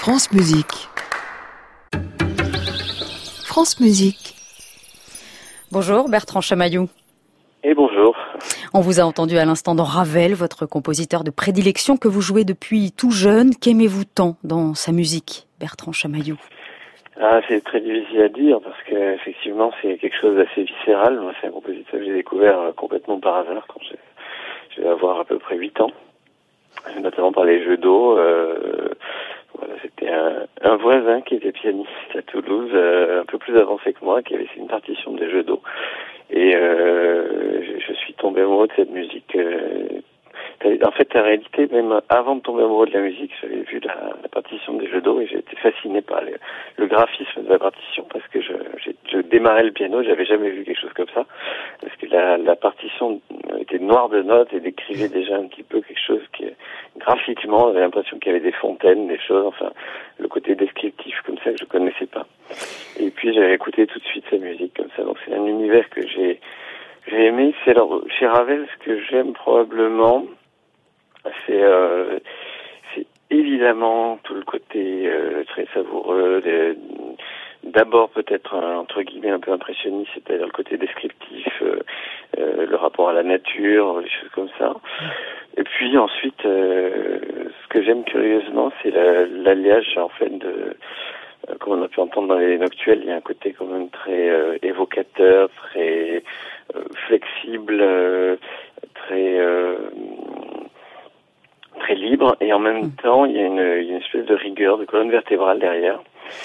France Musique. France Musique. Bonjour Bertrand Chamaillou. Et bonjour. On vous a entendu à l'instant dans Ravel, votre compositeur de prédilection que vous jouez depuis tout jeune. Qu'aimez-vous tant dans sa musique, Bertrand Chamaillou? C'est très difficile à dire parce que effectivement c'est quelque chose d'assez viscéral. Moi, c'est un compositeur que j'ai découvert complètement par hasard quand je vais avoir à peu près 8 ans, notamment par les jeux d'eau. Voilà, c'était un voisin qui était pianiste à Toulouse, un peu plus avancé que moi, qui avait fait une partition des jeux d'eau. Et je suis tombé amoureux de cette musique. En fait, en réalité, même avant de tomber amoureux de la musique, j'avais vu la partition des jeux d'eau et j'ai été fasciné par le graphisme de la partition parce que je démarrais le piano, j'avais jamais vu quelque chose comme ça parce que la partition était noire de notes et décrivait déjà un petit peu quelque chose qui, graphiquement, j'avais l'impression qu'il y avait des fontaines, des choses, enfin, le côté descriptif comme ça que je connaissais pas. Et puis j'avais écouté tout de suite sa musique comme ça, donc c'est un univers que j'ai aimé. C'est alors chez Ravel, ce que j'aime probablement, c'est évidemment tout le côté très savoureux, d'abord peut-être entre guillemets un peu impressionniste, c'est-à-dire le côté descriptif, le rapport à la nature, des choses comme ça. Et puis ensuite, ce que j'aime curieusement, c'est l'alliage en fait comme on a pu entendre dans les noctuelles, il y a un côté quand même très évocateur, très flexible, très libre, et en même temps il y a une espèce de rigueur, de colonne vertébrale derrière,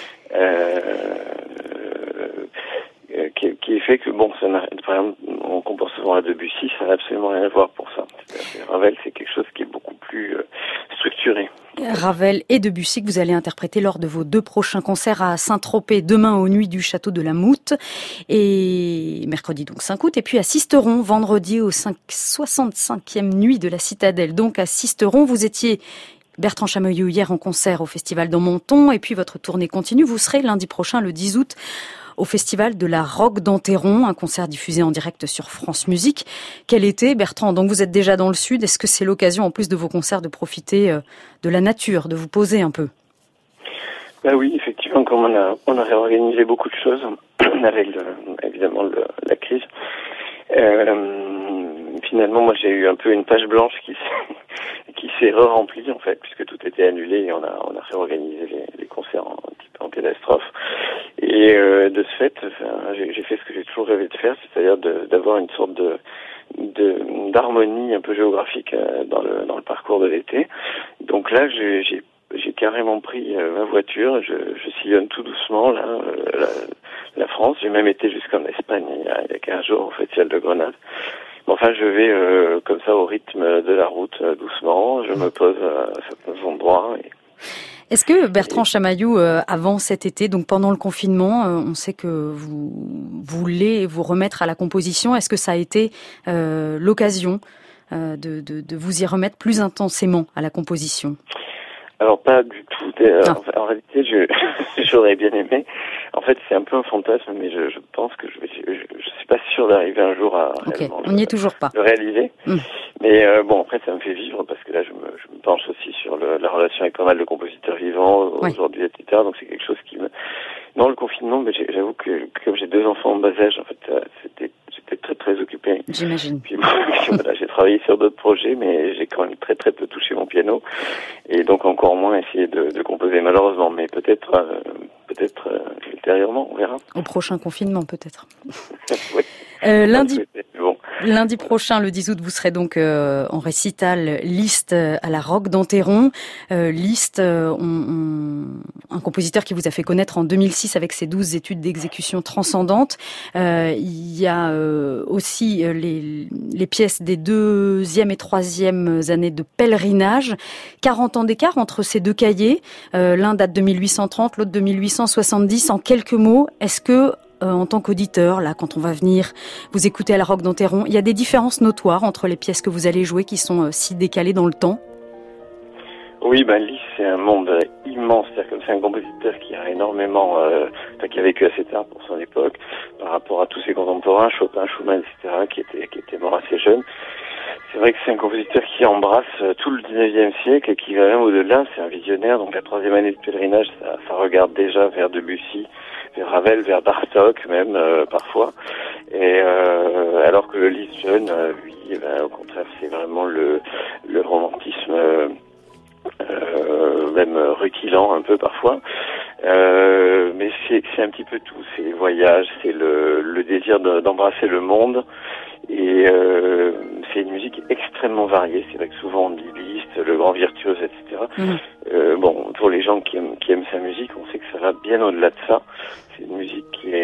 qui fait que par exemple, on compare souvent à Debussy, ça n'a absolument rien à voir pour ça. Ravel, c'est quelque chose qui est beaucoup plus structuré. Ravel et Debussy que vous allez interpréter lors de vos 2 prochains concerts à Saint-Tropez, demain aux Nuits du Château de la Moute, et mercredi donc 5 août, et puis à Sisteron, vendredi au 65e Nuit de la Citadelle, donc à Sisteron. Vous étiez, Bertrand Chamaillou, hier en concert au Festival dans Menton, et puis votre tournée continue. Vous serez lundi prochain, le 10 août, au Festival de la Roque d'Enterron, un concert diffusé en direct sur France Musique. Quel été, Bertrand? Donc vous êtes déjà dans le Sud. Est-ce que c'est l'occasion, en plus de vos concerts, de profiter de la nature, de vous poser un peu? Bah oui, effectivement, comme on a réorganisé beaucoup de choses avec évidemment la crise. Finalement, moi, j'ai eu un peu une page blanche qui s'est re-remplie en fait, puisque tout était annulé et on a réorganisé les concerts un petit peu en catastrophe. Et de ce fait, j'ai fait ce que j'ai toujours rêvé de faire, c'est-à-dire d'avoir une sorte d'harmonie un peu géographique dans le parcours de l'été. Donc là, j'ai carrément pris ma voiture, je sillonne tout doucement là la France. J'ai même été jusqu'en Espagne il y a 15 jours au Festival de Grenade. Bon, enfin, je vais comme ça au rythme de la route, doucement. Je me pose à certains endroits. Est-ce que Bertrand Chamaillou, avant cet été, donc pendant le confinement, on sait que vous voulez vous remettre à la composition. Est-ce que ça a été l'occasion de vous y remettre plus intensément à la composition? Alors pas du tout. En réalité, j'aurais bien aimé. En fait, c'est un peu un fantasme, mais je pense que je suis pas sûr d'arriver un jour à on n'y est toujours pas. le réaliser. Mais bon, après, ça me fait vivre parce que là, je me penche aussi sur la relation avec pas mal de compositeurs vivants aujourd'hui, etc. Donc c'est quelque chose qui me... Dans le confinement, mais j'avoue que comme j'ai 2 enfants en bas âge, en fait, j'étais très très occupé. J'imagine. Puis voilà, j'ai travaillé sur d'autres projets, mais j'ai quand même très très peu touché mon piano, et donc encore moins essayé de composer malheureusement. Mais peut-être ultérieurement, on verra. Au prochain confinement, peut-être. Oui. Lundi prochain, le 10 août, vous serez donc en récital Liszt à la Roque d'Enterron. Liszt, un compositeur qui vous a fait connaître en 2006 avec ses 12 études d'exécution transcendante. Il y a aussi les pièces des 2e et 3e années de pèlerinage. 40 ans d'écart entre ces 2 cahiers. L'un date de 1830, l'autre de 1870. En quelques mots, est-ce que en tant qu'auditeur, là, quand on va venir vous écouter à la Roque d'Enterron, il y a des différences notoires entre les pièces que vous allez jouer qui sont si décalées dans le temps? Oui, Liszt, c'est un monde immense. C'est-à-dire que c'est un compositeur qui a énormément, qui a vécu assez tard pour son époque, par rapport à tous ses contemporains, Chopin, Schumann, etc., qui étaient morts assez jeunes. C'est vrai que c'est un compositeur qui embrasse tout le 19e siècle et qui va même au-delà. C'est un visionnaire, donc la 3e année de pèlerinage, ça regarde déjà vers Debussy, vers Ravel, vers Bartók même parfois. Et alors que le Liszt jeune, lui, au contraire, c'est vraiment le romantisme même reculant un peu parfois. Mais c'est un petit peu tout. C'est les voyages, c'est le désir d'embrasser le monde. Et c'est une musique extrêmement variée. C'est vrai que souvent on dit Liszt, le grand virtuose, etc. Bon, pour les gens qui aiment sa musique, on sait que ça va bien au-delà de ça. C'est une musique qui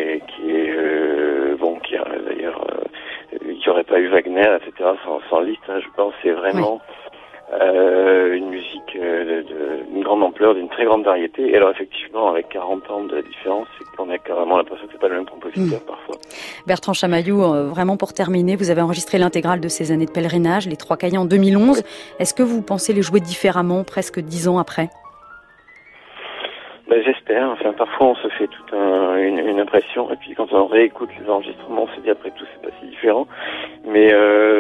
a d'ailleurs, qui aurait pas eu Wagner, etc. sans Liszt. Hein, je pense c'est vraiment une musique d'une grande ampleur, d'une très grande variété. Et alors effectivement, avec 40 ans de différence, c'est qu'on a carrément l'impression que c'est pas le même compositeur parfois. Bertrand Chamaillou, vraiment pour terminer, vous avez enregistré l'intégrale de ces années de pèlerinage, les 3 cahiers en 2011. Est-ce que vous pensez les jouer différemment, presque 10 ans après ? J'espère. Enfin, parfois on se fait toute une impression, et puis quand on réécoute les enregistrements, on se dit après tout c'est pas si différent. Mais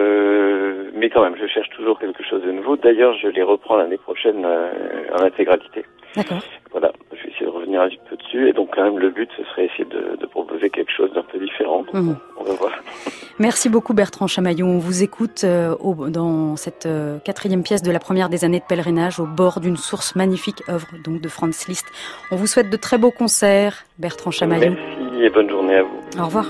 quand même, je cherche toujours quelque chose de nouveau. D'ailleurs, je les reprends l'année prochaine en intégralité. D'accord. Voilà, je vais essayer de revenir un petit peu dessus, et donc quand même le but ce serait essayer de proposer quelque chose d'un peu différent. Donc, on va voir. Merci beaucoup Bertrand Chamaillou. On vous écoute dans cette 4e pièce de la première des années de pèlerinage, au bord d'une source magnifique, œuvre donc de Franz Liszt. On vous souhaite de très beaux concerts, Bertrand Chamaillou. Merci et bonne journée à vous. Au revoir.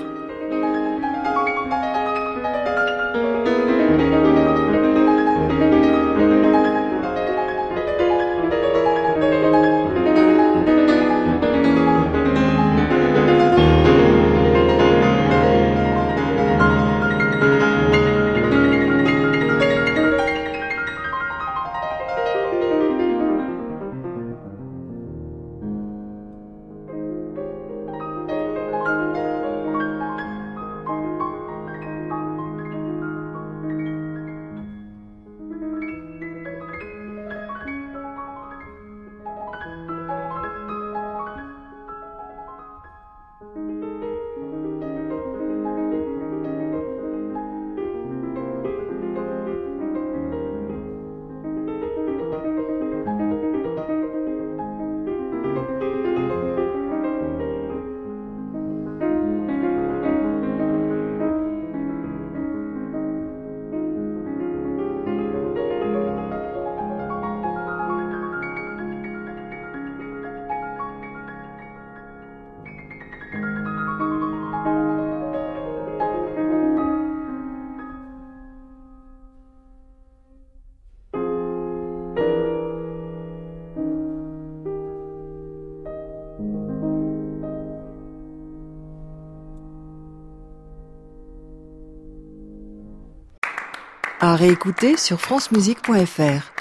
À réécouter sur francemusique.fr.